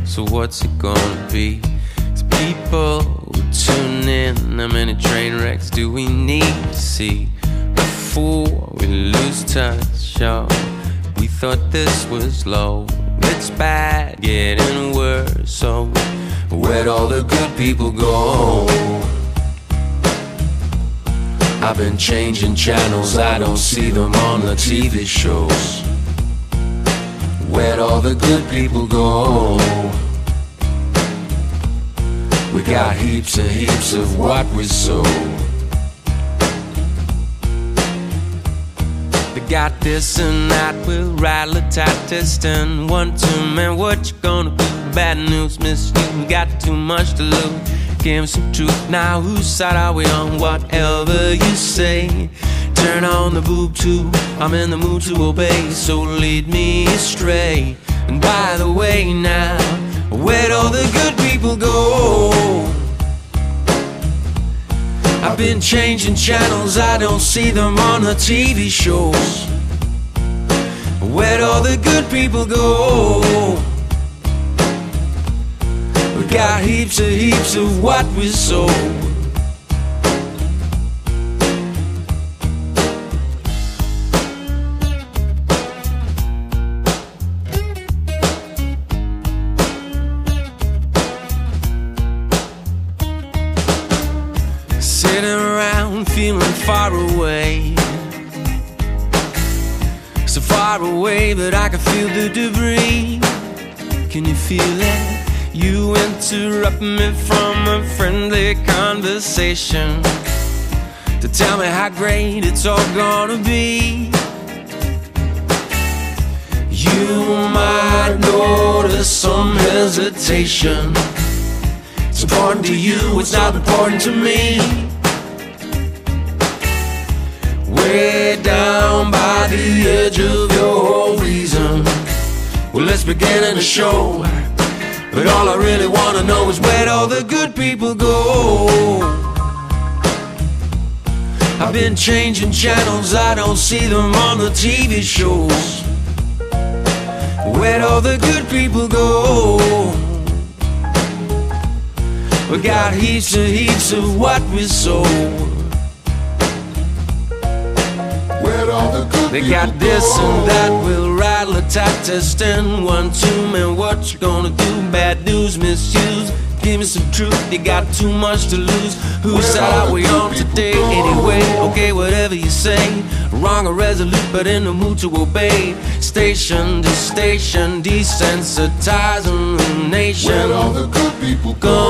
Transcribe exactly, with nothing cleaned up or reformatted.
so what's it gonna be? As people will tune in, how many train wrecks do we need to see before we lose touch? Oh, we thought this was low, it's bad, getting worse. So where'd all the good people go? I've been changing channels, I don't see them on the T V shows. Where'd all the good people go? We got heaps and heaps of what we sow. They got this and that, we'll rattle a tat test and one, two, man, what you gonna do? Bad news, miss you, we got too much to lose. Give me some truth now, whose side are we on? Whatever you say, turn on the boob tube, I'm in the mood to obey, so lead me astray. And by the way now, where'd all the good people go? I've been changing channels, I don't see them on the T V shows. Where'd all the good people go? We got heaps and heaps of what we sow. Sitting around feeling far away, so far away that I can feel the debris. Can you feel it? You interrupt me from a friendly conversation to tell me how great it's all gonna be. You might notice some hesitation. It's important to you, it's not important to me. Way down by the edge of your reason, well, let's begin in the show. But all I really wanna know is where'd all the good people go? I've been changing channels, I don't see them on the T V shows. Where'd all the good people go? We got heaps and heaps of what we sow. They got this and that, we'll rattle a tat test and one, two, man, what you gonna do? Bad news, misuse, give me some truth, you got too much to lose. Whose side are we on today? Anyway, okay, whatever you say, wrong or resolute, but in the mood to obey. Station to station, desensitizing the nation. Where all the good people go?